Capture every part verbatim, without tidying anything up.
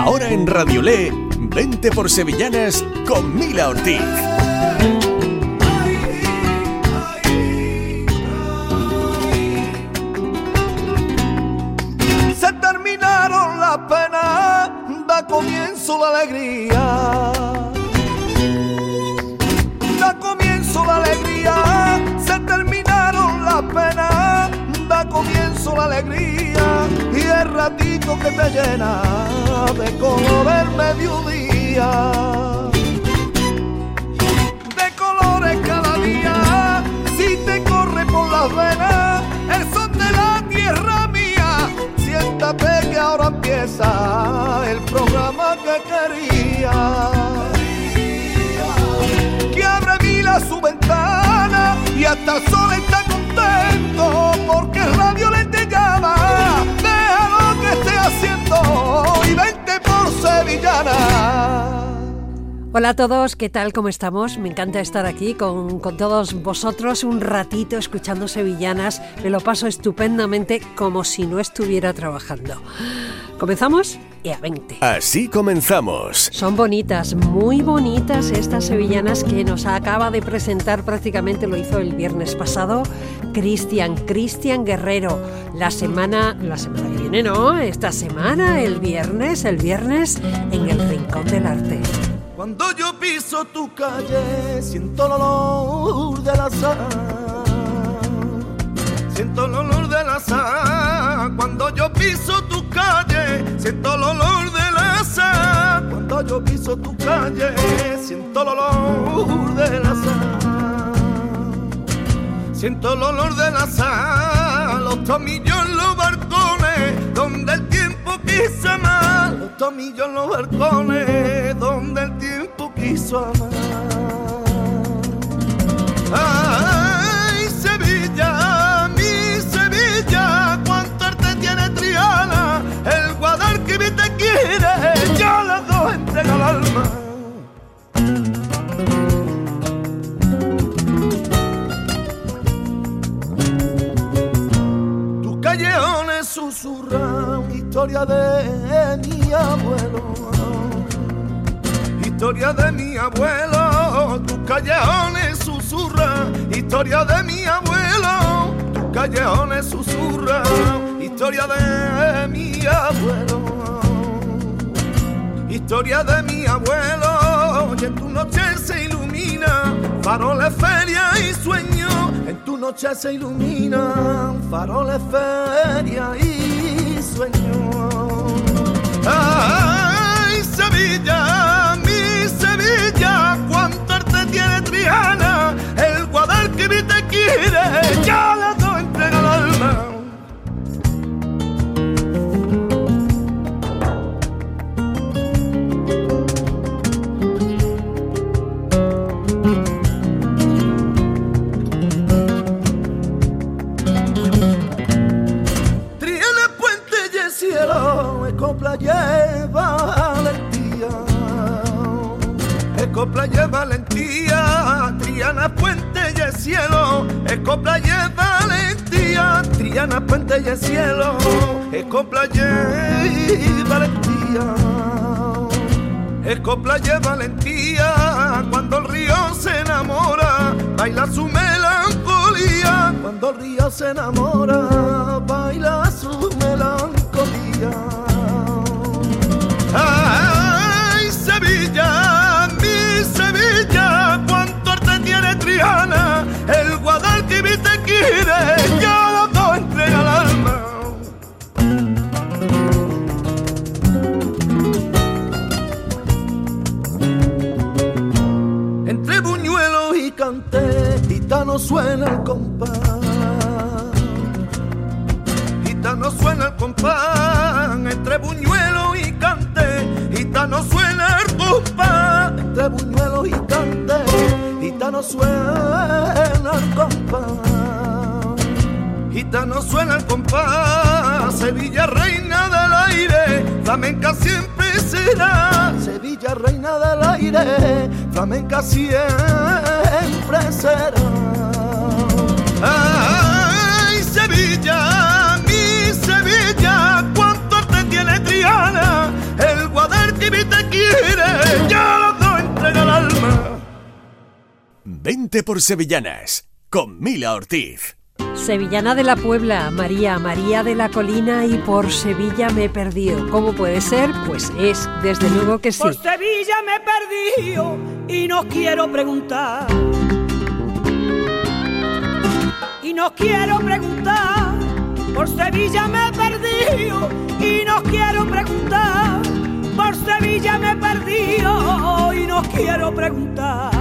Ahora en Radiolé, vente por Sevillanas con Mila Ortiz. Se terminaron las penas, da comienzo la alegría. Da comienzo la alegría, se terminaron las penas, da comienzo la alegría. Y el ratito que te llena de color el mediodía, de colores cada día, si te corre por las venas el son de la tierra mía. Siéntate que ahora empieza el programa que quería, que abre Mila su ventana y hasta el sol está contento porque el radio le te llama. Deja lo que esté haciendo y vente por Sevillana. Hola a todos, ¿qué tal? ¿Cómo estamos? Me encanta estar aquí con, con todos vosotros un ratito escuchando sevillanas. Me lo paso estupendamente como si no estuviera trabajando. ¿Comenzamos? Y a veinte. Así comenzamos. Son bonitas, muy bonitas estas sevillanas que nos acaba de presentar, prácticamente lo hizo el viernes pasado, Cristian, Cristian Guerrero. La semana, la semana que viene, ¿no? Esta semana, el viernes, el viernes, en el Rincón del Arte. Cuando yo piso tu calle, siento el olor de la sal. Siento el olor de la sal. Cuando yo piso tu calle, siento el olor de la sal. Cuando yo piso tu calle, siento el olor de la sal. Siento el olor de la sal. Los tomillos en los balcones, donde el tiempo quiso amar. Los tomillos en los balcones, donde el tiempo quiso amar. Ay, Sevilla, mi Sevilla, cuánto arte tiene Triana. El Guadalquivir te quiere, yo las dos entrego al alma. Tus callejones susurran historia de mi abuelo, historia de mi abuelo. Tus callejones susurran historia de mi abuelo. Tus callejones susurran historia de mi abuelo, historia de mi abuelo. Y en tu noche se ilumina faroles, feria y sueño. En tu noche se ilumina faroles, feria y sueño. Ay, Sevilla, mi Sevilla, cuánto arte tiene Triana. El Guadalquivir te quiere, ya las dos entrega el alma. Copla lleva valentía, es copla lleva valentía, Triana Puente y el cielo, es copla lleva valentía, Triana Puente y el cielo, es copla lleva valentía, es copla lleva valentía. Cuando el río se enamora, baila su melancolía. Cuando el río se enamora, baila su melancolía. Ay, Sevilla, mi Sevilla, cuánto arte tiene Triana. El Guadalquivir te quiere, ya los dos entrega el alma. Entre buñuelos y canté, gitano suena el compás. Gitano suena el compás, entre buñuelos y cante, gitano suena el compás. Entre buñuelos y cante, gitano suena el compás. Gitano suena el compás. Sevilla reina del aire, flamenca siempre será. Sevilla reina del aire, flamenca siempre será. Ay, Sevilla, mi Sevilla, cuánto arte tiene Triana. El Guadalquivir quiere, ya los dos entrega el alma. Vente por Sevillanas, con Mila Ortiz. Sevillana de la Puebla, María, María de la Colina y por Sevilla me he perdido. ¿Cómo puede ser? Pues es, desde luego que sí. Por Sevilla me he perdido y no quiero preguntar. Y no quiero preguntar. Por Sevilla me he perdido y no quiero preguntar. Por Sevilla me he perdido y no quiero preguntar.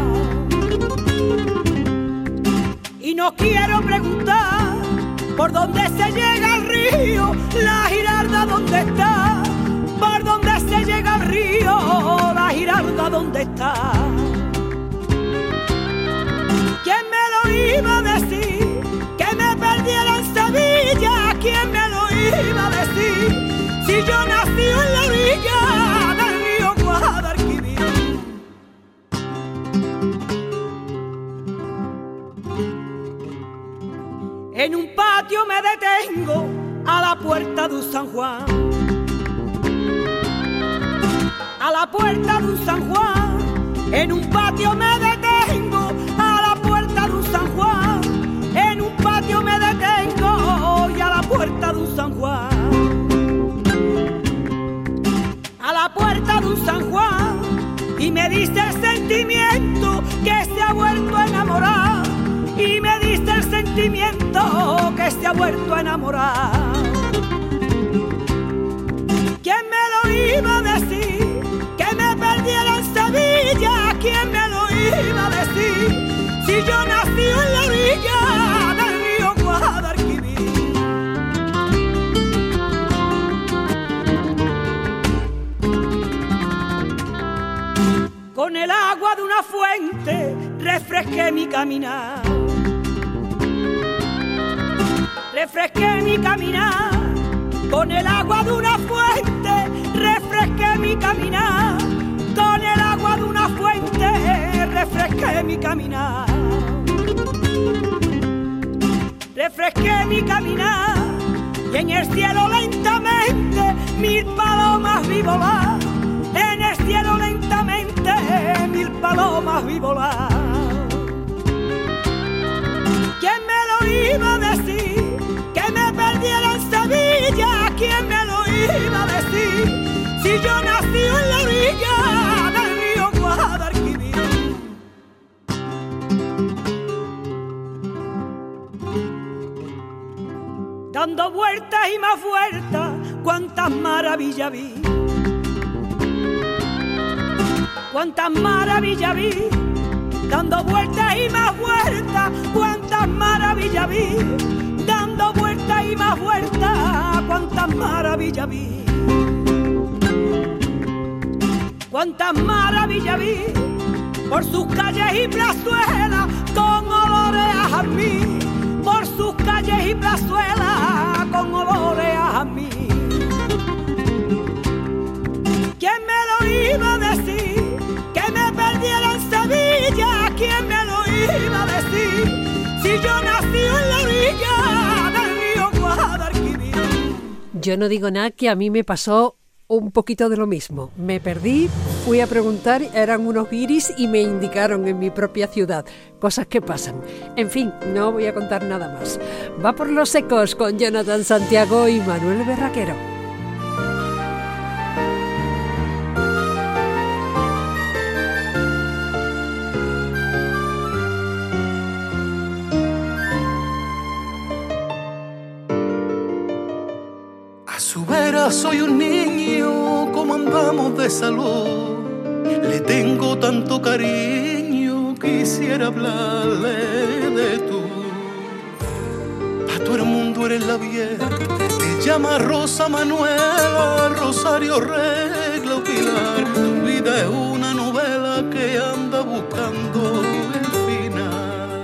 Y no quiero preguntar por dónde se llega al río, la Giralda dónde está, por dónde se llega al río, la Giralda dónde está. ¿Quién me lo iba a decir? Que me perdiera en Sevilla, ¿quién me lo iba a decir? Si yo nací en la orilla del río Guadalquivir. En un patio me detengo a la puerta de un San Juan. A la puerta de un San Juan. En un patio me detengo a la puerta de un San Juan. En un patio me detengo y a la puerta de un San Juan. A la puerta de un San Juan. Y me dice el sentimiento que se ha vuelto a enamorar. Y me dice el sentimiento que se ha vuelto a enamorar. ¿Quién me lo iba a decir? Que me perdiera en Sevilla. ¿Quién me lo iba a decir? Si yo nací en la orilla del río Guadalquivir. Con el agua de una fuente refresqué mi caminar. Refresqué mi caminar, con el agua de una fuente, refresqué mi caminar, con el agua de una fuente, refresqué mi caminar. Refresqué mi caminar, y en el cielo lentamente mil palomas vi volar, en el cielo lentamente mil palomas vi volar. ¿Quién me lo iba a decir? Que me perdiera en Sevilla, ¿quién me lo iba a decir? Si yo nací en la orilla del río Guadalquivir. Dando vueltas y más vueltas, cuántas maravillas vi. Cuántas maravillas vi. Dando vueltas y más vueltas, cuántas maravillas vi. Dando vueltas y más vueltas, cuántas maravillas vi. Cuántas maravillas vi, por sus calles y plazuelas, con olores a jazmín. Por sus calles y plazuelas, con olores a jazmín. ¿Quién me lo iba a decir? Que me perdiera en Sevilla, ¿quién me lo iba a decir? Si yo nací en la orilla del río Guadalquivir. Yo no digo nada, que a mí me pasó un poquito de lo mismo. Me perdí, fui a preguntar, eran unos guiris y me indicaron en mi propia ciudad. Cosas que pasan. En fin, no voy a contar nada más. Va por los secos con Jonathan Santiago y Manuel Berraquero. Su vera soy un niño, como andamos de salud. Le tengo tanto cariño, quisiera hablarle de tú. Pa' todo el mundo eres la vieja, te llama Rosa Manuela, Rosario Regla o Pilar. Tu vida es una novela que anda buscando el final.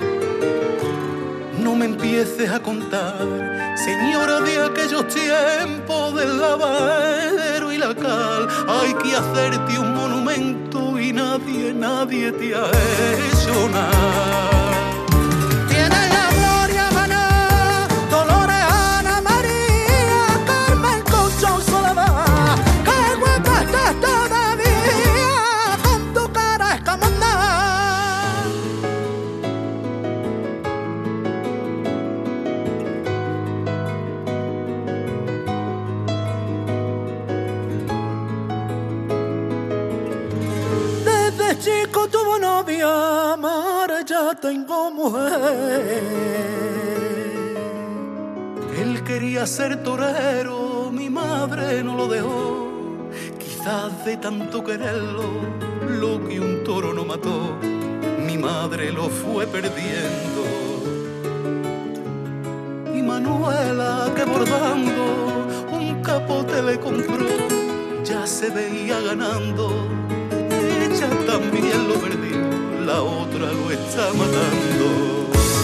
No me empieces a contar, señora, de aquellos tiempos del lavadero y la cal. Hay que hacerte un monumento y nadie, nadie te ha hecho nada. Tienes la Gloria Maná, Dolores, Ana María, Carmen, Concha, Soledad. ¡Qué guapa estás todavía! chico tuvo novia, ahora ya tengo mujer. Él quería ser torero, mi madre no lo dejó. Quizás de tanto quererlo, lo que un toro no mató, mi madre lo fue perdiendo. Y Manuela, que bordando un capote le compró, ya se veía ganando. Ella también lo perdió, la otra lo está matando.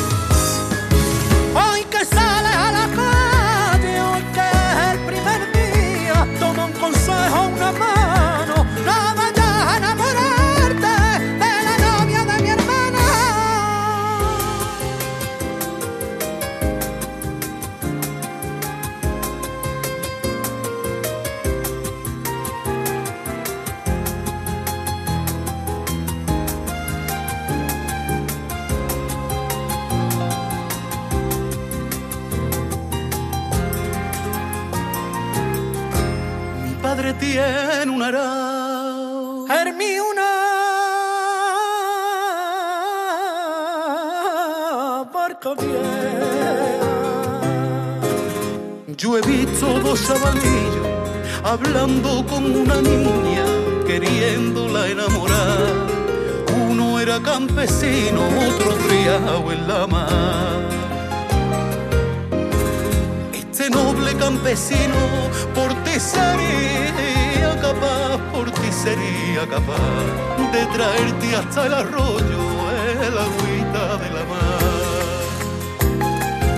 Hoy que sale a la calle, hoy que es el primer día, toma un consejo, una mano, no vayas a enamorarte de la novia de mi hermana. Tiene un arao, Hermí una barca vieja. Yo he visto dos chavalillos hablando con una niña, queriéndola enamorar. Uno era campesino, otro criado en la mar. Este noble campesino por ti sería capaz, por ti sería capaz de traerte hasta el arroyo, el agüita de la mar.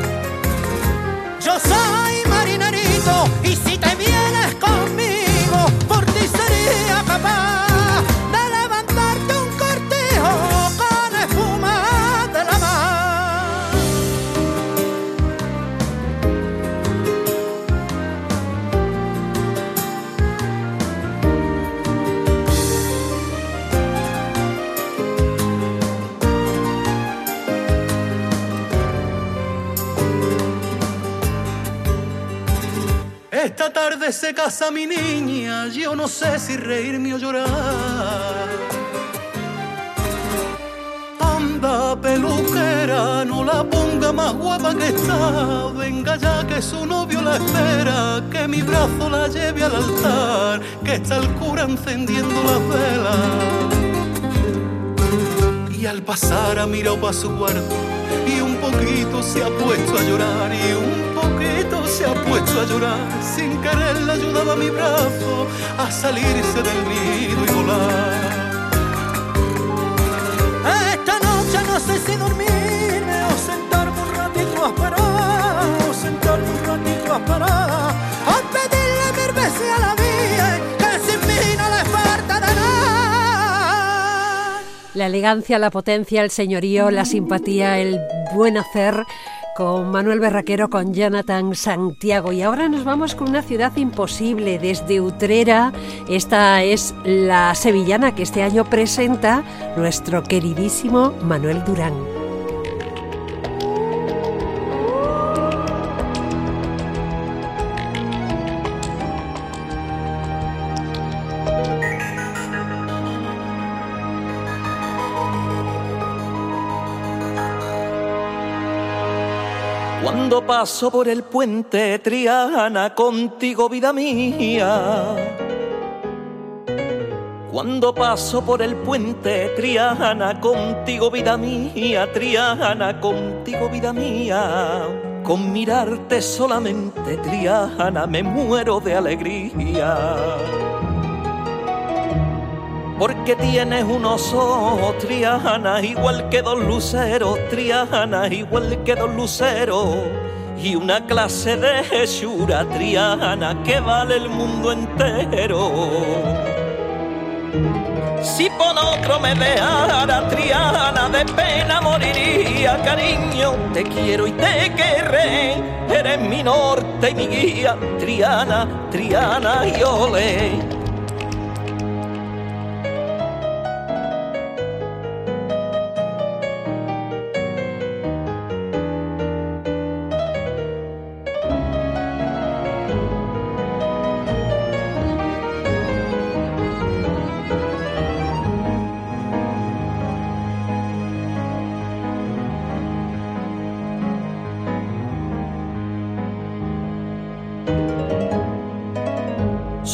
Yo soy marinerito y si te vienes conmigo, por ti sería capaz de levantarte un cortijo con espuma de la mar. Esta tarde se casa mi niña, yo no sé si reírme o llorar. Anda, peluquera, no la ponga más guapa que está. Venga ya que su novio la espera, que mi brazo la lleve al altar, que está el cura encendiendo las velas. Y al pasar ha mirado pa' su cuarto y un poquito se ha puesto a llorar, y un poquito se ha puesto a llorar. Sin querer le ayudaba mi brazo a salirse del nido y volar. Esta noche no sé si dormirme o sentarme un ratito a esperar, o sentarme un ratito a esperar, a pedirle mil veces a la vida que sin mí no le falta de nada. La elegancia, la potencia, el señorío, la simpatía, el buen hacer, con Manuel Berraquero, con Jonathan Santiago. Y ahora nos vamos con una ciudad imposible, desde Utrera. Esta es la sevillana que este año presenta nuestro queridísimo Manuel Durán. Cuando paso por el puente Triana contigo, vida mía. Cuando paso por el puente Triana contigo, vida mía. Triana contigo, vida mía. Con mirarte solamente, Triana, me muero de alegría. Porque tienes unos ojos, Triana, igual que dos luceros, Triana, igual que dos luceros, y una clase de hechura, Triana, que vale el mundo entero. Si por otro me dejara, Triana, de pena moriría, cariño, te quiero y te querré, eres mi norte y mi guía, Triana, Triana y ole.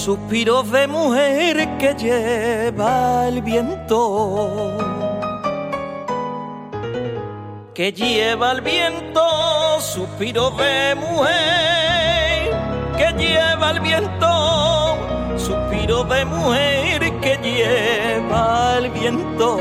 suspiros de mujer que lleva el viento, que lleva el viento, suspiros de mujer que lleva el viento, suspiros de mujer que lleva el viento,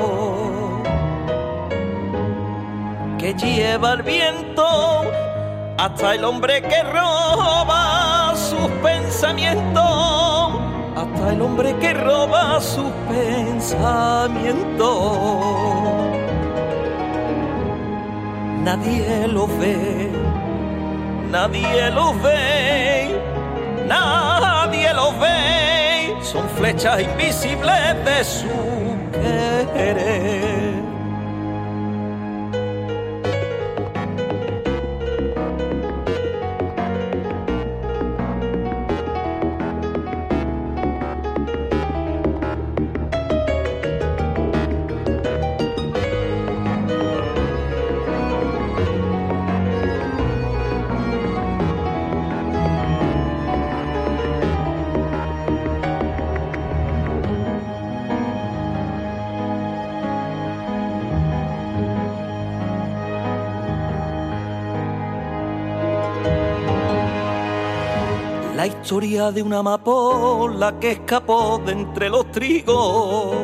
que lleva el viento, hasta el hombre que roba sus pensamientos, hasta el hombre que roba sus pensamientos. Nadie los ve, nadie los ve, nadie los ve, son flechas invisibles de su querer. La historia de una amapola que escapó de entre los trigos,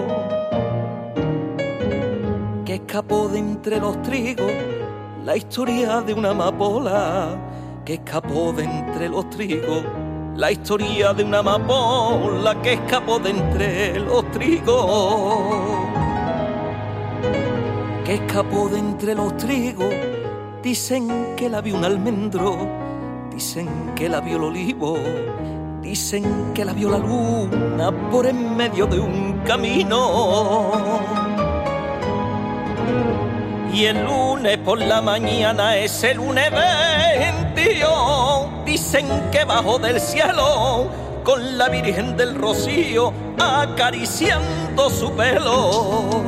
que escapó de entre los trigos. La historia de una amapola que escapó de entre los trigos. La historia de una amapola que escapó de entre los trigos, que escapó de entre los trigos. Dicen que la vio un almendro, dicen que la vio el olivo, dicen que la vio la luna por en medio de un camino. Y el lunes por la mañana, ese lunes veintidós, dicen que bajó del cielo con la Virgen del Rocío acariciando su pelo.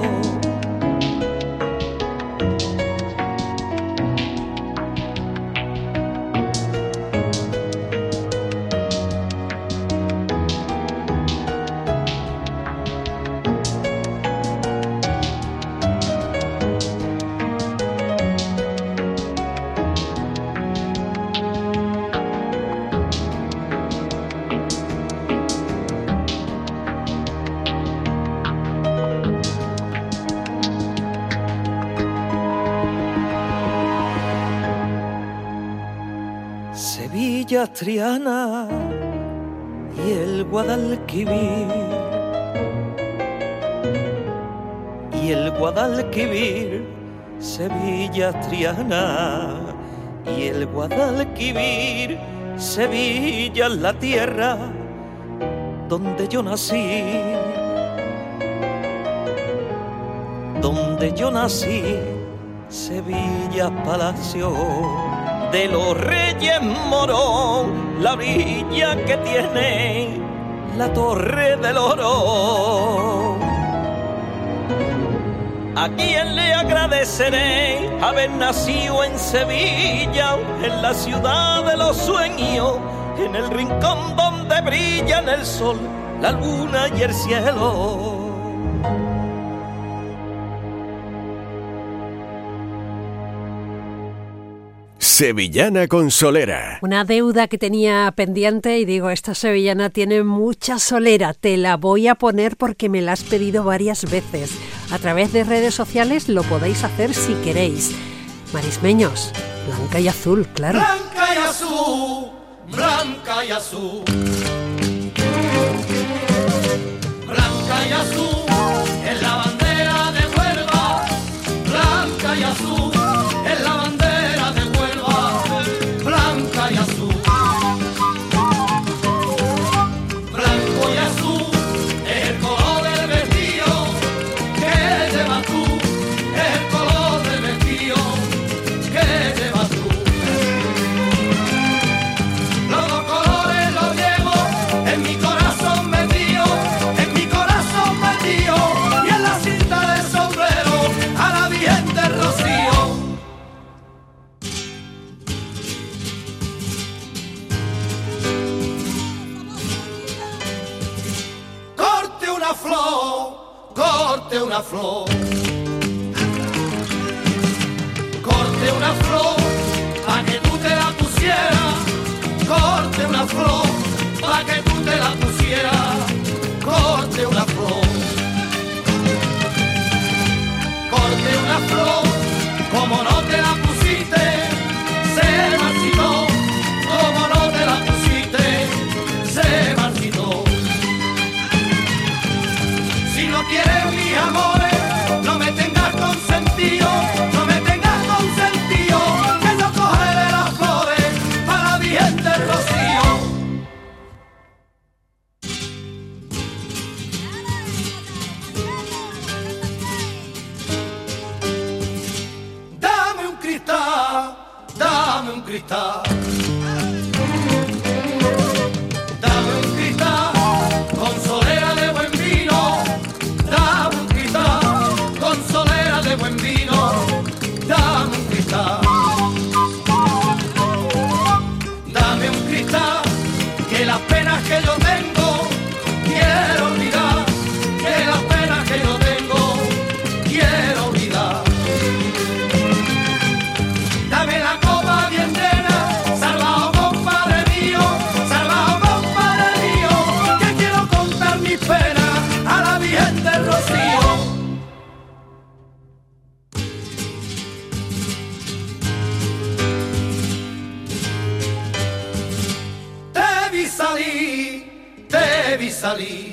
Sevilla, Triana y el Guadalquivir, y el Guadalquivir, Sevilla, Triana y el Guadalquivir. Sevilla es la tierra donde yo nací, donde yo nací. Sevilla, palacio de los Reyes Moros, la orilla que tiene la Torre del Oro. ¿A quién le agradeceré haber nacido en Sevilla, en la ciudad de los sueños, en el rincón donde brillan el sol, la luna y el cielo? Sevillana Consolera. Una deuda que tenía pendiente y digo, esta sevillana tiene mucha solera, te la voy a poner porque me la has pedido varias veces. A través de redes sociales lo podéis hacer si queréis. Marismeños, blanca y azul, claro. Blanca y azul, blanca y azul. Blanca y azul es la bandera de Huelva. Blanca y azul es la bandera de Huelva. Blanca y azul. Blanco y azul es el color del vestido que llevas tú. Es el color del vestido que llevas tú. Los dos colores los llevo corte una flor, corte una flor, pa' que tú te la pusieras, corte una flor, pa' que tú te la pusieras, corte una flor, corte una flor, como no te la pusiste, se marchitó, como no te la pusiste, se marchitó. Si no quieres mis amores, no me tengas consentido, no me tengas consentido, que yo cogeré las flores para la Virgen del Rocío. Dame un cristal, dame un cristal, dame un cristal con solera de buen vino, dame un cristal con solera de buen vino, dame un cristal, dame un cristal, que las penas que yo tengo quiero olvidar, que las penas que yo tengo quiero olvidar. Dame la copa bien llena, salvado compadre mío, salvado compadre mío, que quiero contar mis penas a la Virgen del Rocío. Te vi salir, te vi salir,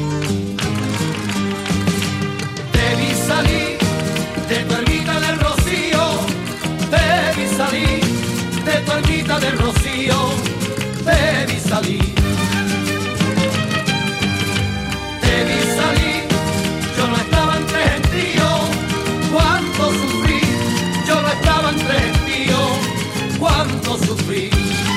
te vi salir de tu ermita del Rocío, te vi salir de tu ermita del Rocío, te vi salir, te vi salir, yo no estaba entre gentíos, cuánto sufrí, yo no estaba entre gentíos, cuánto sufrí.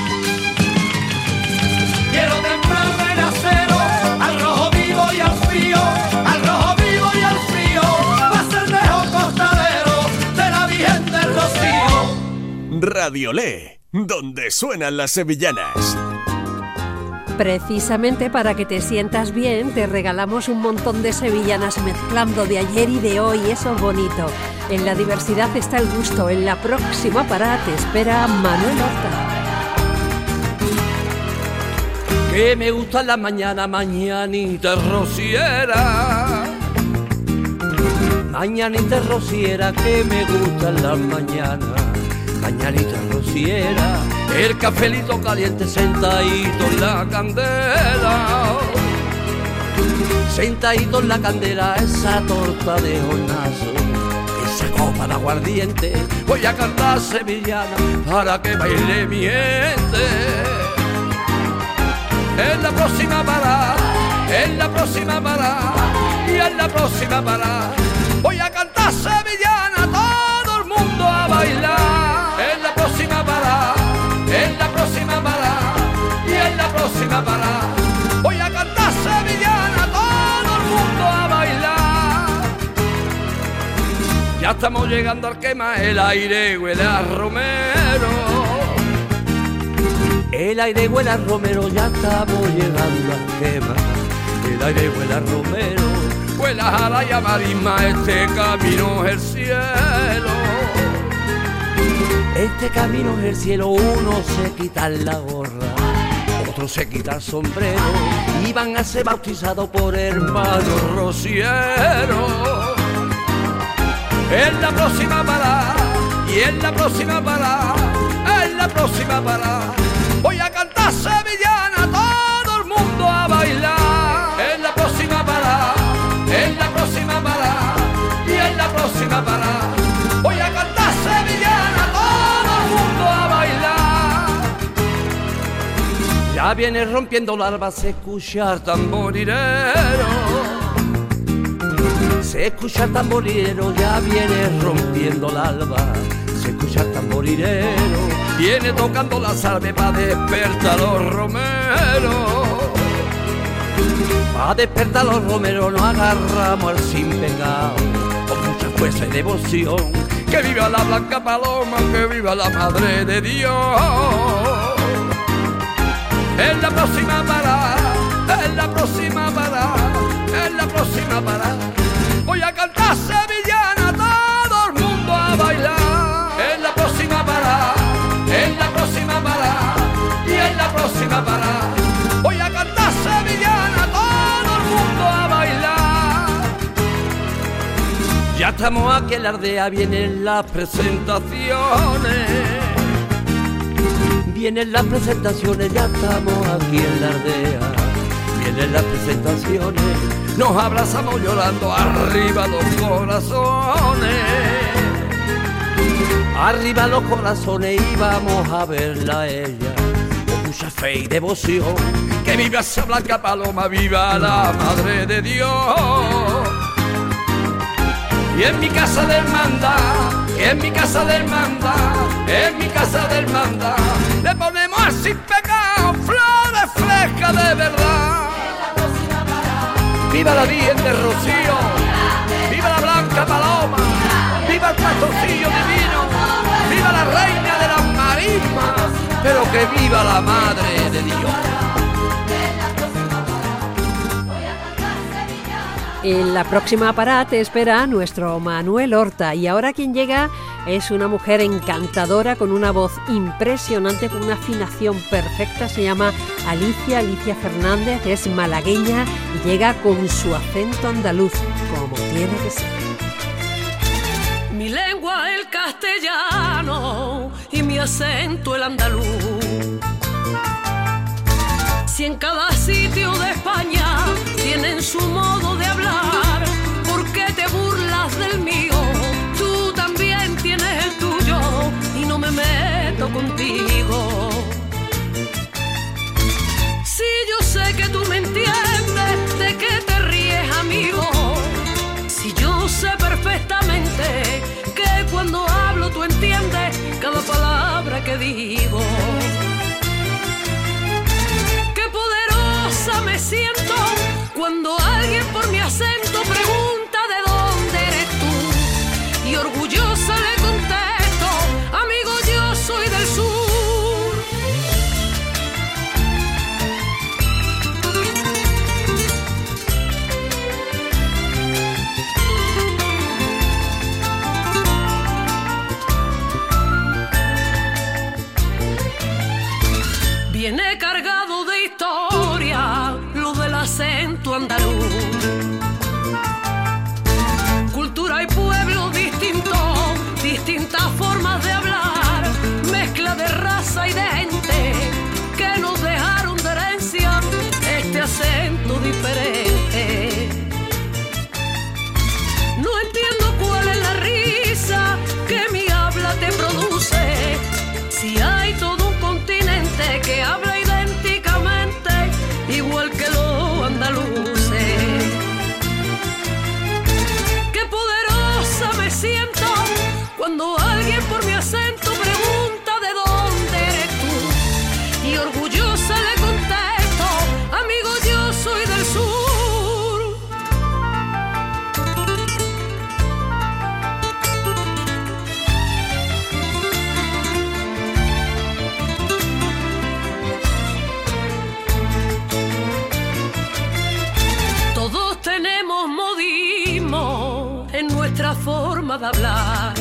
Quiero temprarme en acero, al rojo vivo y al frío, al rojo vivo y al frío, va a ser mejor costadero de la Virgen del Rocío. Radiolé, donde suenan las sevillanas. Precisamente para que te sientas bien, te regalamos un montón de sevillanas mezclando de ayer y de hoy. Eso es bonito. En la diversidad está el gusto. En la próxima parada te espera Manuel Horta. Que me gusta la mañana, mañanita rociera. Mañanita rociera, que me gustan las mañanas. Mañanita rociera, el cafelito caliente sentadito en la candela. Sentadito en la candela, esa torta de hornazo, esa copa de aguardiente. Voy a cantar sevillana para que baile mi gente. En la próxima parada, en la próxima parada, y en la próxima parada voy a cantar sevillana, todo el mundo a bailar. En la próxima parada, en la próxima parada, y en la próxima parada voy a cantar sevillana, todo el mundo a bailar. Ya estamos llegando al quema, el aire huele a romero. El aire huele a romero, ya estamos llegando al quema. El aire huele a romero, huele a jala y a marisma, este camino es el cielo. Este camino es el cielo, uno se quita la gorra, otro se quita el sombrero, y van a ser bautizados por hermanos rocieros. En la próxima parada, y en la próxima parada, en la próxima parada voy a cantar sevillana, todo el mundo a bailar. En la próxima parada, en la próxima parada, y en la próxima parada voy a cantar sevillana, todo el mundo a bailar. Ya viene rompiendo la alba, se escucha el tamborilero. Se escucha el tamborilero, ya viene rompiendo la alba. Se escucha el tamborilero, viene tocando la salve pa' despertar los romeros. Pa' despertar los romeros nos agarramos al sin pecado, con mucha fuerza y devoción. Que viva la blanca paloma, que viva la madre de Dios. En la próxima parada, en la próxima parada, en la próxima parada estamos aquí en la aldea, vienen las presentaciones. Vienen las presentaciones, ya estamos aquí en la aldea. Vienen las presentaciones, nos abrazamos llorando, arriba los corazones. Arriba los corazones y vamos a verla a ella con mucha fe y devoción. Que viva esa blanca paloma, viva la Madre de Dios. Y en mi casa de hermandad, y en mi casa de hermandad, en mi casa de hermandad, le ponemos al sin pecado flores frescas de verdad. Viva la Virgen de Rocío, viva la blanca paloma, viva el pastorcillo divino, viva la reina de las marismas, pero que viva la Madre de Dios. En la próxima parada te espera nuestro Manuel Horta, y ahora quien llega es una mujer encantadora con una voz impresionante, con una afinación perfecta. Se llama Alicia, Alicia Fernández, es malagueña y llega con su acento andaluz, como tiene que ser. Mi lengua el castellano y mi acento el andaluz. Si en cada sitio de España tienen su modo de hablar, ¿por qué te burlas del mío? Tú también tienes el tuyo y no me meto contigo. Si yo sé que tú me entiendes, ¿de qué te ríes, amigo? Si yo sé perfectamente que cuando hablo tú entiendes cada palabra que digo. Me siento cuando alguien por mi acento pregunta de dónde eres tú, y orgullosa le contesto, amigo, yo soy del sur. Viene cargado de historia lo del acento andaluz, cultura y pueblo distinto, distintas formas de hablar, mezcla de raza y de gente que nos dejaron de herencia este acento diferente. No entiendo cuál es la risa que mi habla te produce, si hay todo un continente que habla idénticamente igual que los andaluces. Qué poderosa me siento cuando alguien por mi acento pregunta de dónde eres tú, y orgullosa le contesto, amigo, yo soy del sur. Tenemos modismo en nuestra forma de hablar.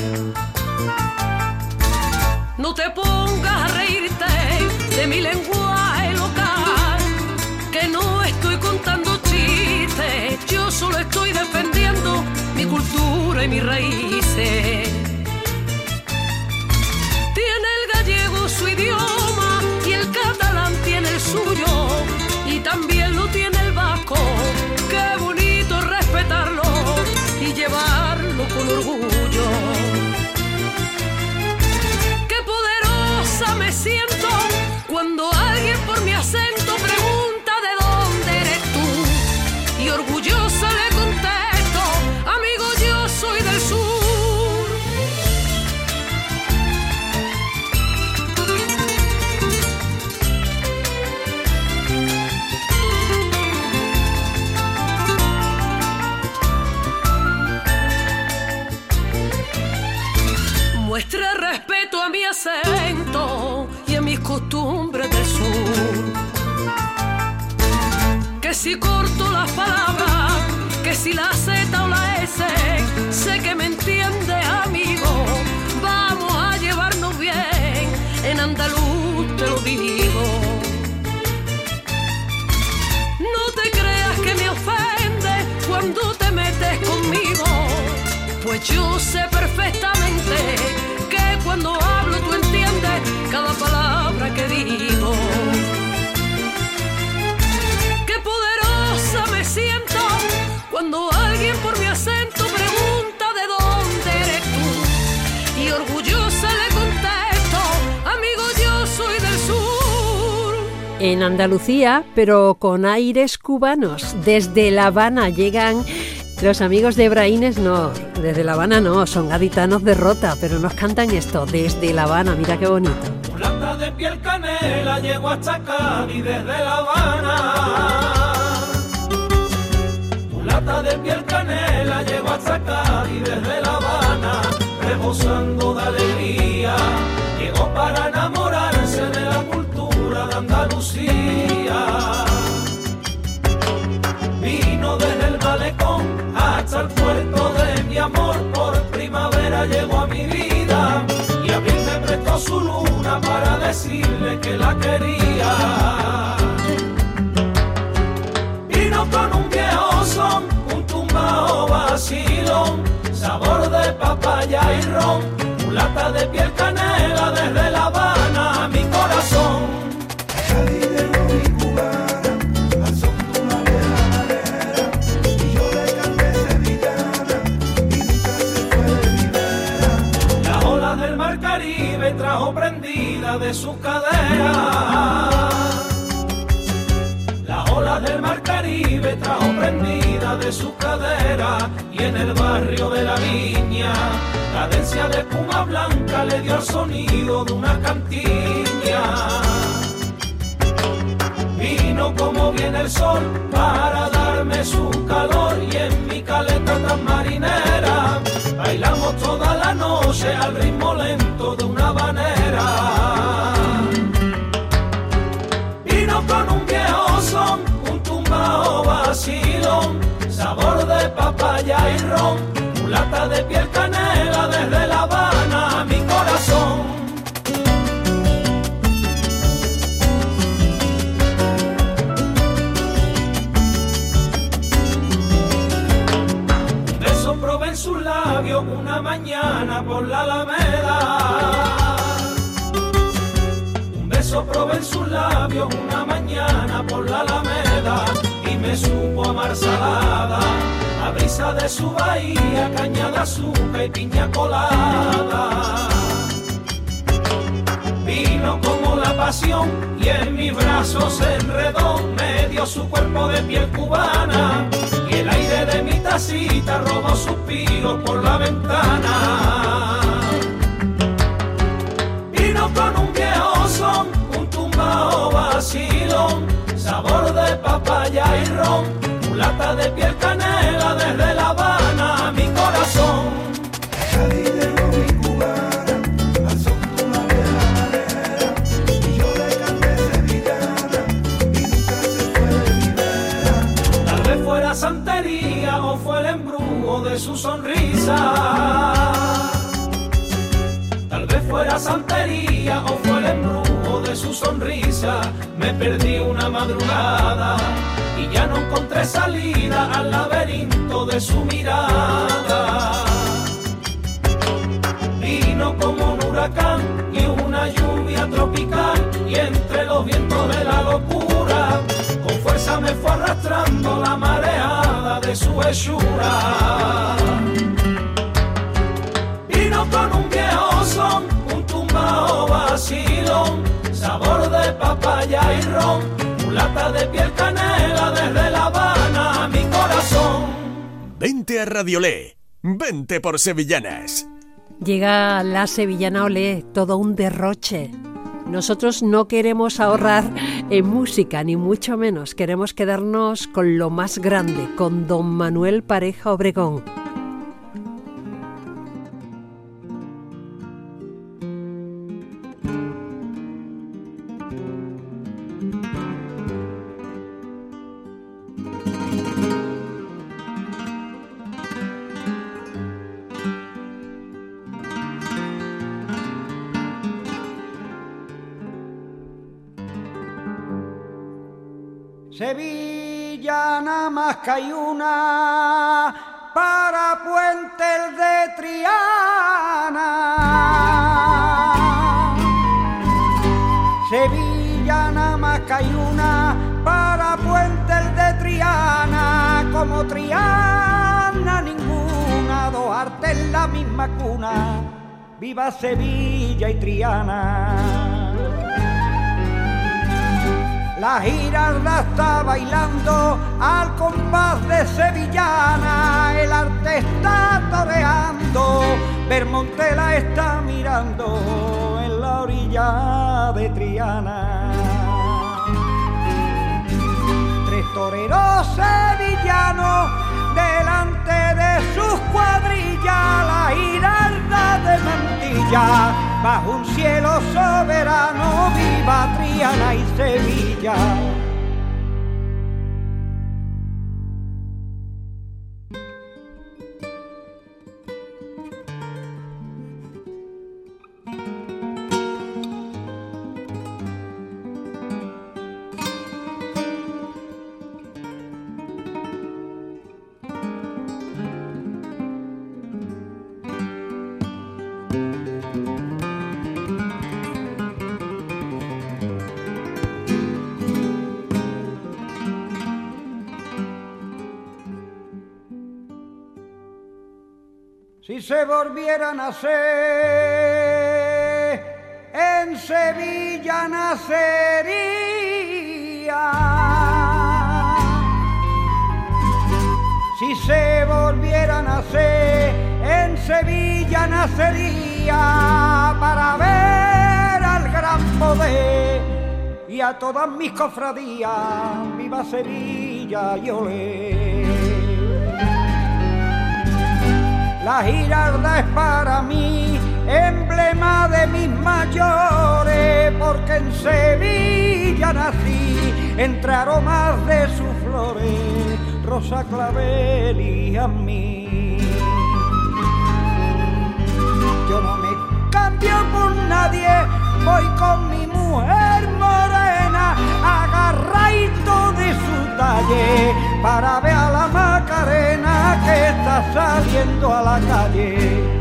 No te pongas a reírte de mi lenguaje local, que no estoy contando chistes, yo solo estoy defendiendo mi cultura y mis raíces. Tiene el gallego su idioma y el catalán tiene el suyo, y también lo tiene el vasco. Qué bonito respetarlo y llevarlo con orgullo. Qué poderosa me siento cuando alguien por mi acento pregunta de dónde eres tú, y orgullosa le contesto, amigo, yo soy del sur. Muestre respeto a mi acento y a mis costumbres del sur. Que si corto las palabras, que si la Z o la S, sé que me entiende, amigo. Vamos a llevarnos bien, en andaluz te lo digo. No te creas que me ofende cuando te metes conmigo, pues pues yo sé perfectamente que cuando hablo tú entiendes cada palabra que digo. Qué poderosa me siento cuando alguien por mi acento pregunta de dónde eres tú, y orgullosa le contesto, amigo, yo soy del sur. En Andalucía, pero con aires cubanos, desde La Habana llegan los amigos de Braines. No, desde La Habana no, son gaditanos de Rota, pero nos cantan esto, desde La Habana, mira qué bonito. Mulata de piel canela, llego hasta Cádiz desde La Habana. Mulata de piel canela, llego hasta Cádiz desde La Habana, rebosando de alegría, llegó para enamorarse de la cultura de Andalucía. Vino desde el malecón hasta el puerto de mi amor, por primavera llegó a mi vida y a mí me prestó su luna para decirle que la quería. Vino con un viejo son, un tumbao vacilón, sabor de papaya y ron, mulata de piel canela desde La Habana a mi corazón. Caribe trajo prendida de su cadera. Las olas del mar Caribe trajo prendida de su cadera, y en el barrio de La Viña cadencia de espuma blanca le dio el sonido de una cantiña. Vino como viene el sol para darme su calor, y en mi caleta tan marinera bailamos toda la noche al ritmo lento de una habanera. Vino con un viejo son, un tumbao vacilón, sabor de papaya y ron, mulata de piel canela desde La Habana a mi corazón. Probé en sus labios una mañana por la Alameda. Un beso probé en sus labios una mañana por la Alameda, y me supo a mar salada, a brisa de su bahía, caña de azúcar y piña colada. Vino como la pasión y en mi brazo se enredó, me dio su cuerpo de piel cubana, y el aire de mi tacita robó suspiros por la ventana. Vino con un viejo son, un tumbao vacilón, sabor de papaya y ron, mulata de piel canela desde La Habana a mi corazón. Santería o fue el embrujo de su sonrisa. Tal vez fuera santería o fue el embrujo de su sonrisa. Me perdí una madrugada y ya no encontré salida al laberinto de su mirada. Vino como un huracán y una lluvia tropical, y entre los vientos de la locura con fuerza me fue arrastrando la mareada de su hechura. Vino con un viejo son, un tumbao vacilón, sabor de papaya y ron, mulata de piel canela desde La Habana a mi corazón. Vente a Radiolé, vente por Sevillanas. Llega la sevillana Olé, todo un derroche. Nosotros no queremos ahorrar en música, ni mucho menos. Queremos quedarnos con lo más grande, con don Manuel Pareja Obregón. Sevilla nada más que hay una, para Puente el de Triana. Sevilla nada más que hay una para Puente el de Triana, como Triana ninguna, dos artes en la misma cuna, viva Sevilla y Triana. La Giralda está bailando al compás de sevillana, el arte está toreando, Belmonte la está mirando en la orilla de Triana. Tres toreros sevillanos delante de sus cuadrillas, la Giralda de mantilla, bajo un cielo soberano, viva Triana y Sevilla. Si se volviera a nacer, en Sevilla nacería. Si se volviera a nacer, en Sevilla nacería, para ver al gran poder y a todas mis cofradías, viva Sevilla y olé. La Giralda es para mí emblema de mis mayores, porque en Sevilla nací, entre aromas de sus flores, rosa, clavel y jazmín. Yo no me cambio por nadie, voy con mi mujer morena, agarradito de su talle, para ver a la Macarena que está saliendo a la calle.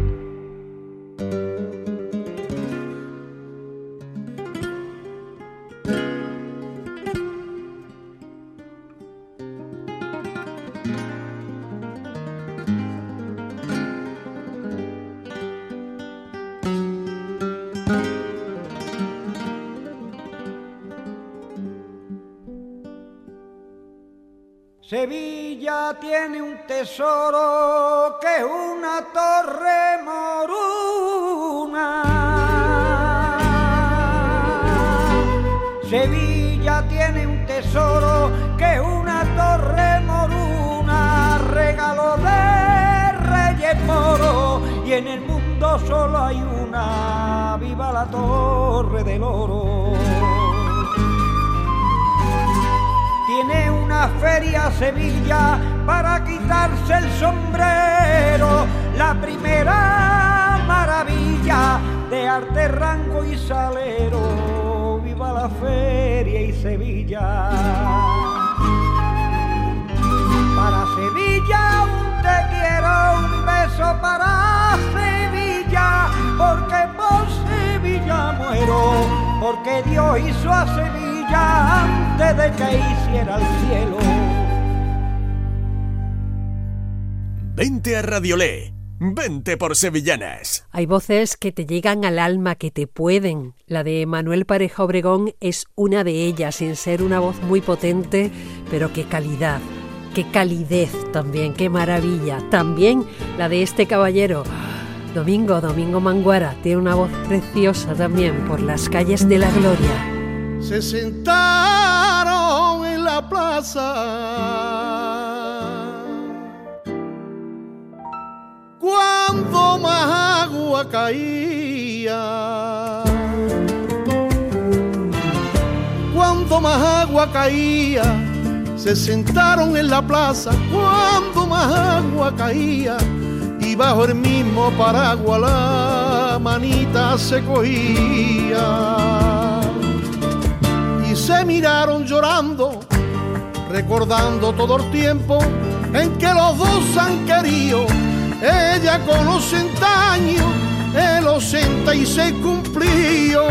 Sevilla tiene un tesoro que es una torre moruna. Sevilla tiene un tesoro que es una torre moruna, regalo de Reyes Moros, y en el mundo solo hay una, viva la Torre del Oro. Tiene una feria Sevilla para quitarse el sombrero, la primera maravilla de arte, rango y salero, viva la feria y Sevilla. Para Sevilla un te quiero, un beso para Sevilla, porque por Sevilla muero, porque Dios hizo a Sevilla antes de que hiciera el cielo. Vente a Radiolé, vente por Sevillanas. Hay voces que te llegan al alma, que te pueden. La de Manuel Pareja Obregón es una de ellas, sin ser una voz muy potente, pero qué calidad, qué calidez también, qué maravilla. También la de este caballero, Domingo, Domingo Manguara, tiene una voz preciosa también, Por las calles de la gloria. Se sentaron en la plaza cuando más agua caía, cuando más agua caía, se sentaron en la plaza cuando más agua caía, y bajo el mismo paraguas la manita se cogía. Se miraron llorando, recordando todo el tiempo en que los dos han querido. Ella con ochenta años, el ochenta y seis cumplió.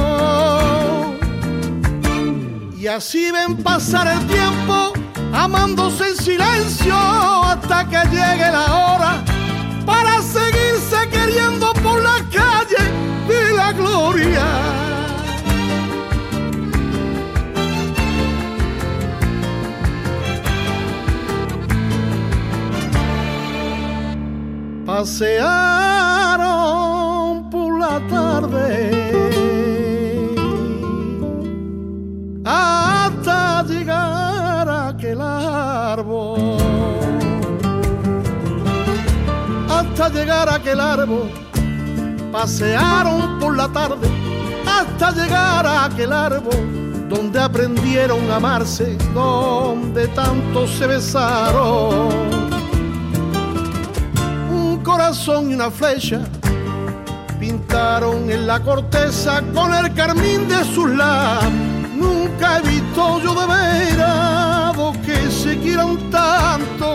Y así ven pasar el tiempo, amándose en silencio, hasta que llegue la hora para seguirse queriendo por la calle de la gloria. Pasearon por la tarde hasta llegar a aquel árbol, hasta llegar a aquel árbol. Pasearon por la tarde hasta llegar a aquel árbol, donde aprendieron a amarse, donde tanto se besaron. Corazón y una flecha pintaron en la corteza con el carmín de sus labios. Nunca he visto yo de veras dos que se quieran tanto.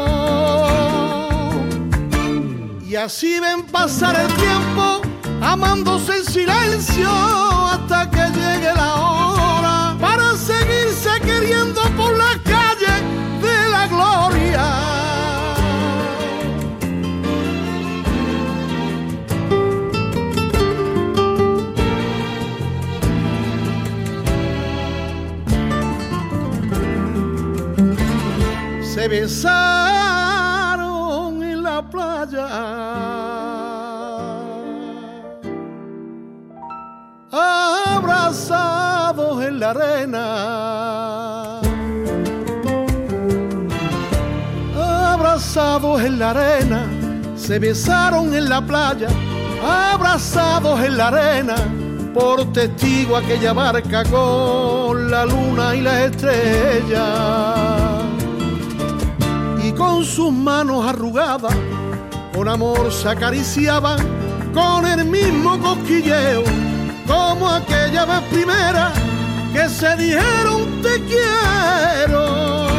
Y así ven pasar el tiempo, amándose en silencio, hasta que llegue la hora para seguirse queriendo por la calle de la gloria. Se besaron en la playa, abrazados en la arena, abrazados en la arena. Se besaron en la playa, abrazados en la arena, por testigo aquella barca con la luna y las estrellas. Y con sus manos arrugadas, con amor se acariciaban, con el mismo cosquilleo, como aquella vez primera que se dijeron te quiero.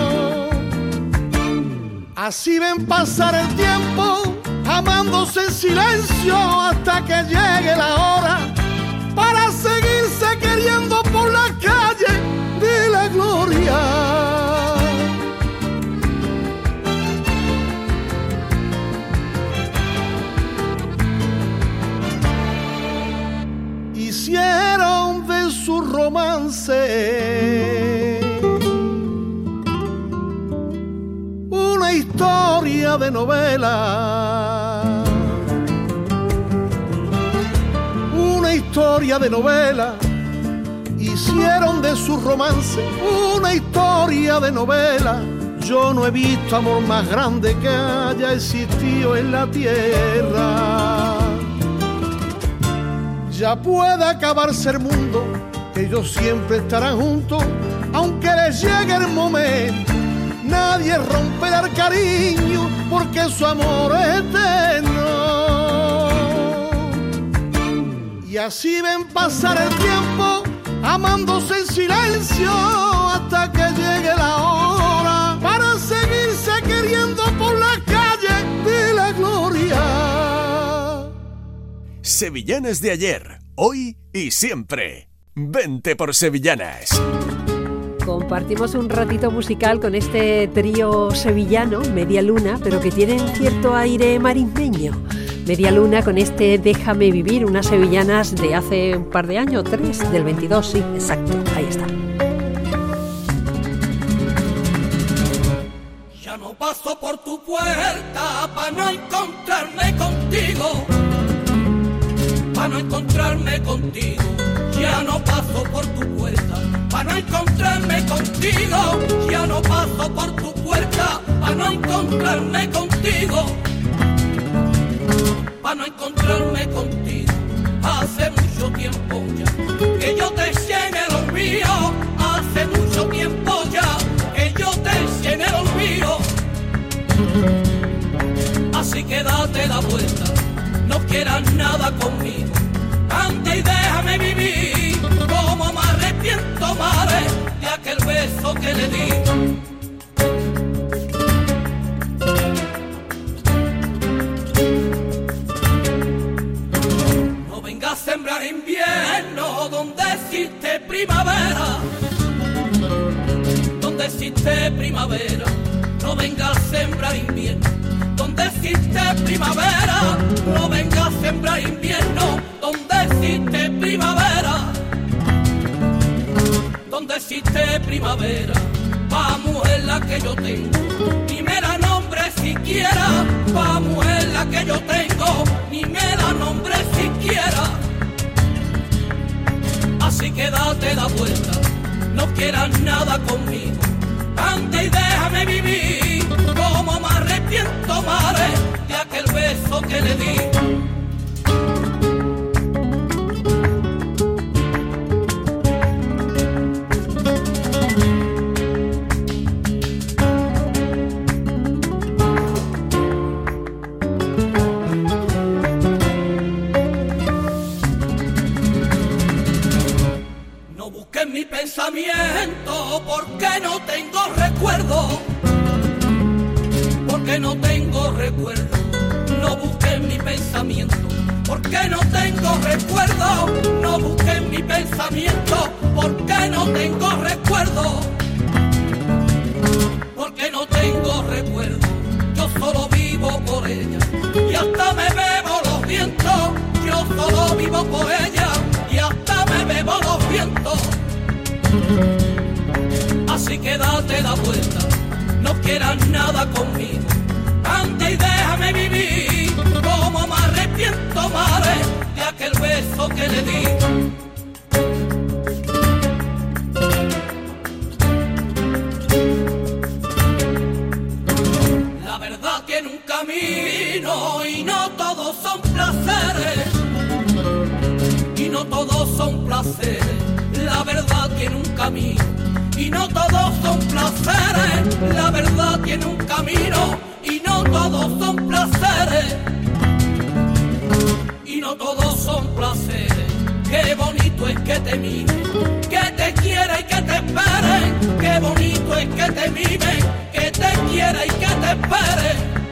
Así ven pasar el tiempo, amándose en silencio, hasta que llegue la hora para seguirse queriendo por la calle de la gloria. Hicieron de su romance una historia de novela, una historia de novela. Hicieron de su romance una historia de novela. Yo no he visto amor más grande que haya existido en la tierra. Ya puede acabarse el mundo, que ellos siempre estarán juntos, aunque les llegue el momento. Nadie romperá el cariño, porque su amor es eterno. Y así ven pasar el tiempo, amándose en silencio, hasta que llegue la hora para seguirse queriendo por la calle de la gloria. Sevillanas de ayer, hoy y siempre. Vente por Sevillanas. Compartimos un ratito musical con este trío sevillano, Media Luna, pero que tienen cierto aire marismeño. Media Luna con este Déjame Vivir, unas sevillanas de hace un par de años, tres, del veintidós, sí, exacto, ahí está. Ya no paso por tu puerta para no encontrarme contigo, para no encontrarme contigo. Ya no paso por tu puerta para no encontrarme contigo. Ya no paso por tu puerta para no encontrarme contigo, para no encontrarme contigo. Hace mucho tiempo ya que yo te eché en el olvido. Hace mucho tiempo ya que yo te eché en el olvido. Así que date la vuelta, no quieras nada conmigo. Anda y déjame vivir, como me arrepiento, madre, de aquel beso que le di. donde existe primavera, no venga a sembrar invierno, donde existe primavera, donde existe primavera, pa' mujer la que yo tengo, ni me la nombre siquiera, pa' mujer la que yo tengo, ni me la nombre siquiera. Así que date la vuelta, no quieras nada conmigo, anda y déjame vivir, como me arrepiento, madre, de aquel beso que le di. Mi pensamiento, porque no tengo recuerdo, porque no tengo recuerdo, no busques mi pensamiento, porque no tengo recuerdo, no busques mi pensamiento, porque no tengo recuerdo, porque no tengo recuerdo, yo solo vivo por ella, y hasta me bebo los vientos, yo solo vivo por ella, y hasta me bebo los vientos. Así que date la vuelta, no quieras nada conmigo, anda y déjame vivir, como me arrepiento, madre, de aquel beso que le di. La verdad tiene un camino y no todos son placeres, y no todos son placeres. La verdad tiene un camino y no todos son placeres. La verdad tiene un camino y no todos son placeres. Y no todos son placeres. Qué bonito es que te mimen, que te quiera y que te esperen. Qué bonito es que te mimen, que te quiera y que te esperen.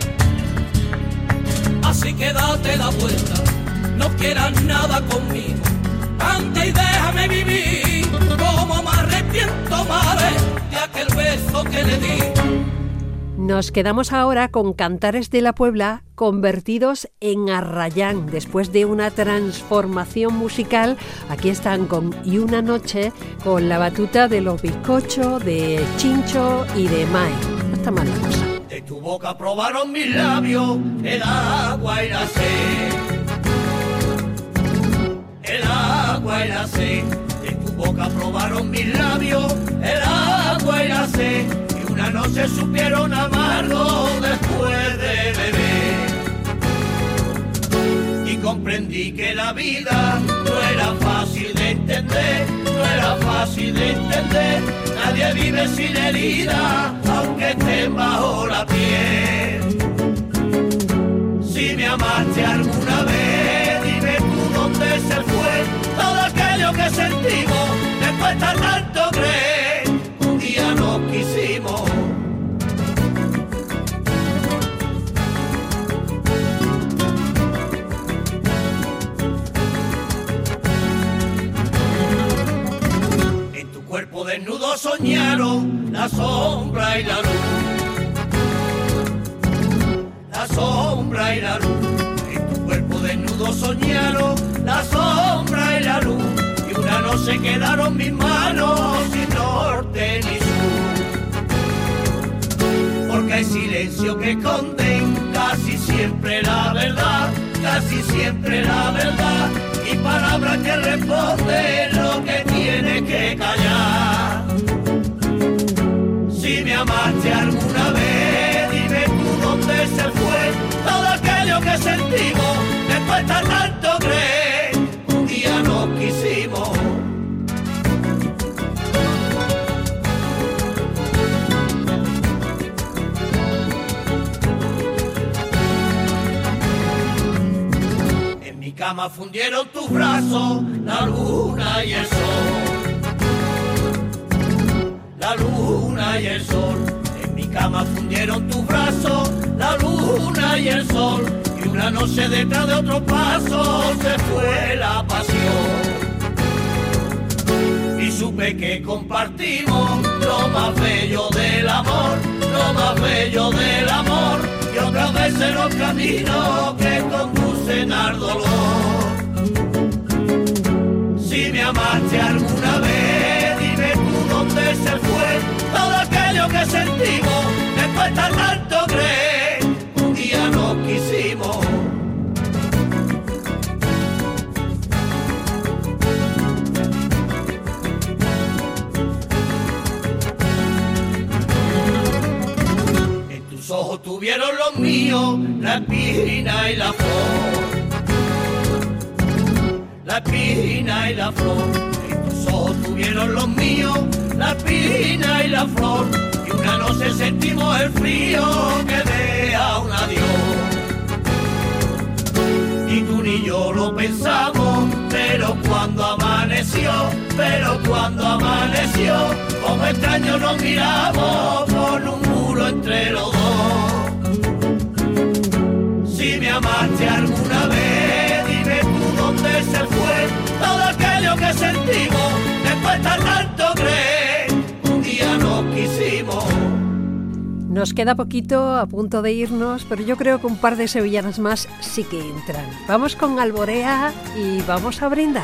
Así que date la vuelta, no quieras nada conmigo, anda y déjame vivir, como me arrepiento, madre, de aquel beso que le di. Nos quedamos ahora con Cantares de la Puebla convertidos en Arrayán. Después de una transformación musical, aquí están con Y una noche, con la batuta de los bizcochos, de Chincho y de Mae. No está mal la cosa. De tu boca probaron mis labios el agua y la sed, el agua y la sed. De tu boca probaron mis labios el agua y la sed. Y una noche supieron amargo después de beber. Y comprendí que la vida no era fácil de entender, no era fácil de entender. Nadie vive sin herida, aunque esté bajo la piel. Si me amaste alguna vez, dime tú dónde se fue todo aquello que sentimos. Me cuesta tanto creer, un día nos quisimos. En tu cuerpo desnudo soñaron la sombra y la luz, la sombra y la luz. En tu cuerpo desnudo soñaron la sombra y la luz. Y una noche quedaron mis manos sin norte ni sur. Porque hay silencio que esconden casi siempre la verdad, casi siempre la verdad. Y palabras que responden lo que tiene que callar. Si me amaste alguna vez, dime tú dónde se fue todo aquello que sentimos. Me cuesta tanto creer, un día nos quisimos. En mi cama fundieron tus brazos la luna y el sol, la luna y el sol. En mi cama fundieron tus brazos la luna y el sol. Y una noche detrás de otro paso se fue la pasión. Y supe que compartimos lo más bello del amor, lo más bello del amor. Y otra vez veces los caminos que conducen al dolor. Si me amaste alguna vez, dime tú dónde se fue todo aquello que sentimos después de tanto creer. Un día nos quisimos. Tus ojos tuvieron los míos, la espina y la flor. La espina y la flor. Y tus ojos tuvieron los míos, la espina y la flor. Y una noche sentimos el frío que deja un adiós. Ni tú ni yo lo pensamos, pero cuando amaneció, pero cuando amaneció, como extraños nos miramos por un muro entre los dos. Si me amaste alguna vez, dime tú dónde se fue todo aquello que sentimos después de tanto creer. Un día nos quisimos. Nos queda poquito, a punto de irnos, pero yo creo que un par de sevillanas más sí que entran. Vamos con Alborea y vamos a brindar.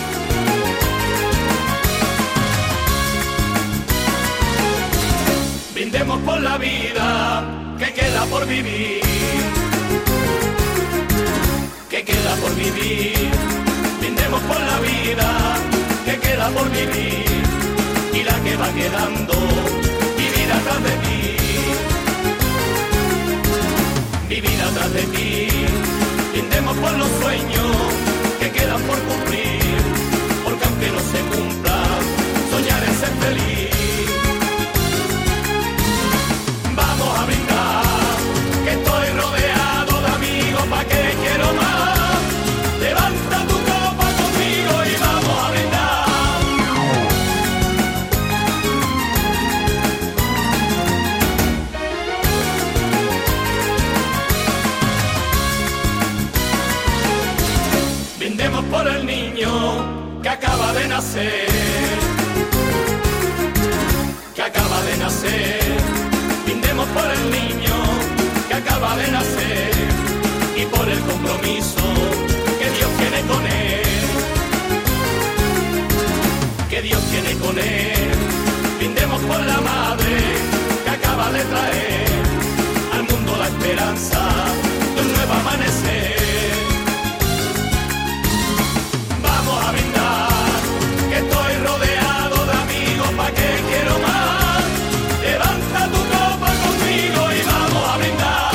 Brindemos por la vida que queda por vivir, que queda por vivir. Brindemos por la vida que queda por vivir y la que va quedando, vivir atrás de ti. Vivir atrás de ti, brindemos por los sueños que quedan por cumplir, porque aunque no se cumpla, soñar es ser feliz. Vamos a brindar, que estoy rodeado de amigos, pa' que quiero más. Levanta tu copa conmigo y vamos a brindar. Brindemos por el niño que acaba de nacer, que acaba de nacer. Brindemos por el niño que acaba de nacer y por el compromiso que Dios tiene con él, que Dios tiene con él. Brindemos por la madre que acaba de traer al mundo la esperanza de un nuevo amanecer. Vamos a brindar, que estoy rodeado de amigos, pa' que quiero más. Levanta tu copa conmigo y vamos a brindar.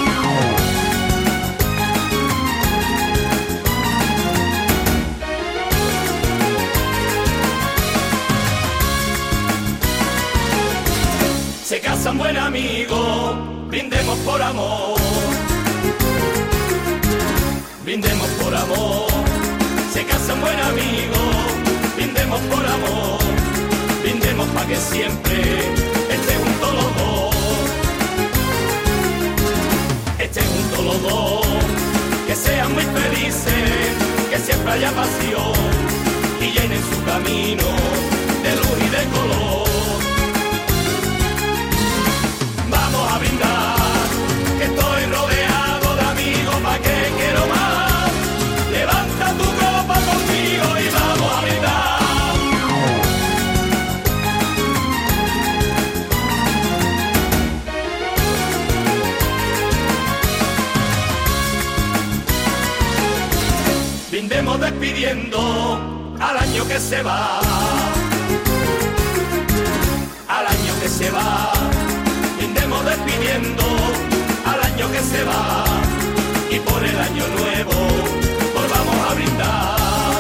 Se casan buen amigos, brindemos por amor. Brindemos por amor. Se casan buen amigos, brindemos por amor. Brindemos pa' que siempre estén juntos los dos. Estén juntos los dos. Que sean muy felices, que siempre haya pasión y llenen su camino de luz y de color. Vamos a brindar, que estoy rodeado de amigos, pa' que quiero más. Levanta tu copa conmigo y vamos a brindar. Brindemos despidiendo al año que se va, al año que se va. Brindemos despidiendo al año que se va y por el año nuevo volvamos a brindar,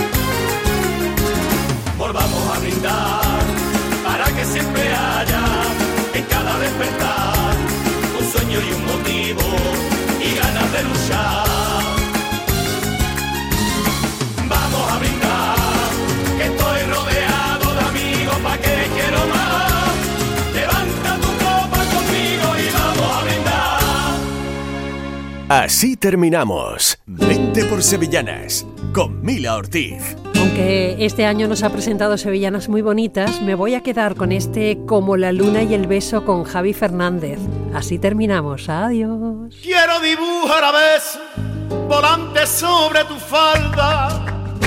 volvamos a brindar para que siempre haya en cada despertar un sueño y un motivo y ganas de luchar. Vamos a brindar, que estoy rodeado de amigos, pa' que quiero más. Levanta tu copa conmigo y vamos a brindar. Así terminamos. Vente por Sevillanas con Mila Ortiz. Aunque este año nos ha presentado sevillanas muy bonitas, me voy a quedar con este Como la luna y el beso con Javi Fernández. Así terminamos. Adiós. Quiero dibujar a besos volantes sobre tu falda,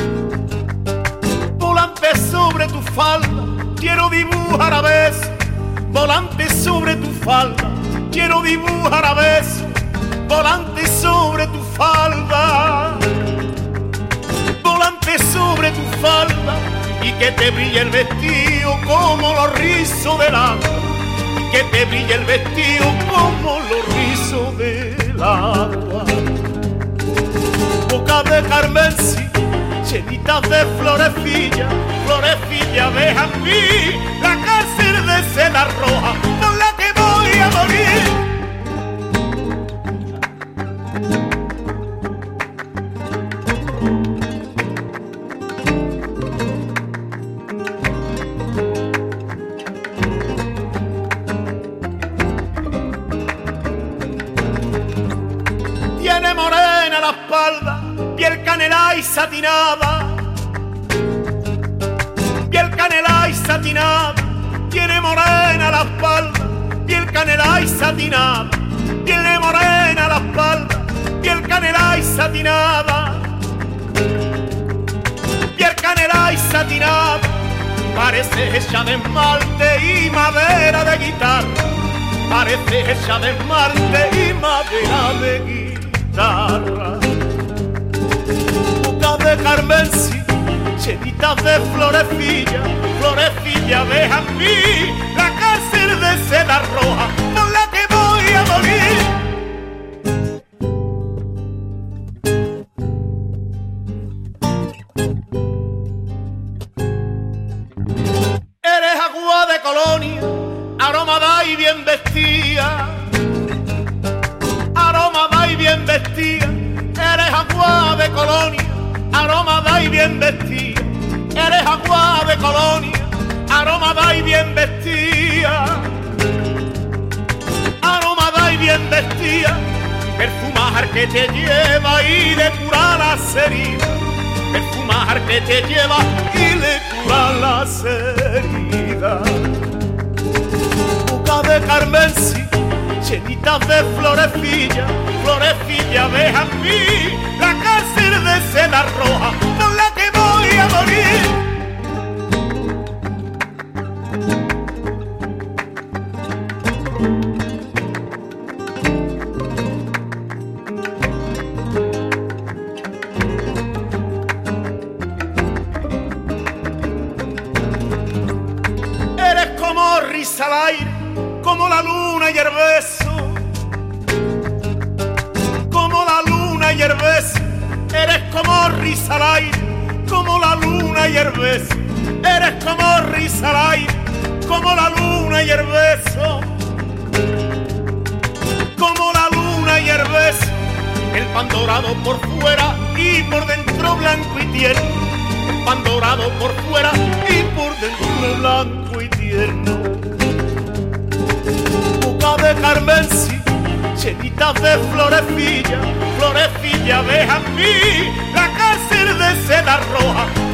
volantes sobre tu falda. Quiero dibujar a besos volantes sobre tu falda. Quiero dibujar a besos volantes sobre tu falda, volantes sobre tu falda, y que te brille el vestido como los rizos del agua, y que te brille el vestido como los rizos del agua. Boca de carmesí, llenitas de florecilla, florecilla, ve a mí la cárcel de seda roja por la que voy a morir. Tiene morena la espalda, piel canela y satinada, piel canela y satinada. Tiene morena la espalda, piel canela y satinada. Tiene morena la espalda, piel canela y satinada, piel canela y satinada. Parece hecha de esmalte y madera de guitarra, parece hecha de esmalte y madera de guitarra. Boca de carmesí, llenitas de florecilla, florecilla, ve a mí la cárcel de seda roja por la que voy a morir. Eres agua de colonia, aromada y bien vestida, aromada y bien vestida. Eres agua de colonia, aromada y bien vestida. Eres agua de colonia, aromada y bien vestida, aromada y bien vestida. Perfumar que te lleva y le cura las heridas, perfumar que te lleva y le cura las heridas. Boca de carmesí, llenitas de florecilla, florecilla, ve a mí la cárcel de seda roja por la que voy a morir. Eres como risa al aire, como la luna y el beso, como la luna y el beso. Eres como risa al aire, como la luna y el beso. Eres como risa al aire, como la luna y el beso, como la luna y el beso. El pan dorado por fuera y por dentro blanco y tierno, el pan dorado por fuera y por dentro blanco y tierno. Boca de carmesí, llenitas de florecilla, florecilla, ve a mí la cárcel de seda roja